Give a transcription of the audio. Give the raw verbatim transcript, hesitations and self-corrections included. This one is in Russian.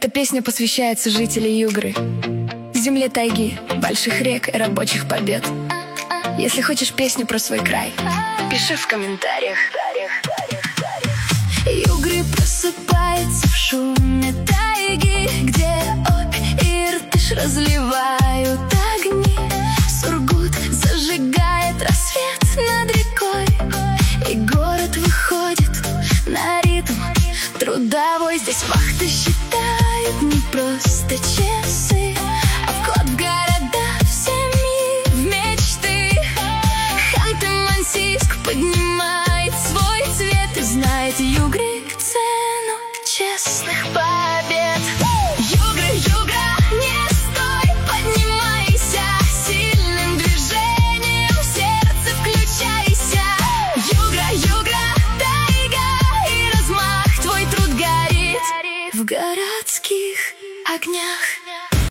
Эта песня посвящается жителям Югры, земле тайги, больших рек и рабочих побед. Если хочешь песню про свой край, пиши в комментариях. Югры просыпается в шуме тайги, где Обь и Иртыш разливают огни. Сургут зажигает рассвет над рекой, и город выходит на ритм трудовой. Здесь вахты считают не просто часы, а вход в города, в семьи, в мечты. Ханты-Мансийск поднимает свой цвет и знает Югры цену честных побед. Югры, Югра, не стой, поднимайся, сильным движением в сердце включайся. Югра, Югра, тайга и размах, твой труд горит в городских огнях.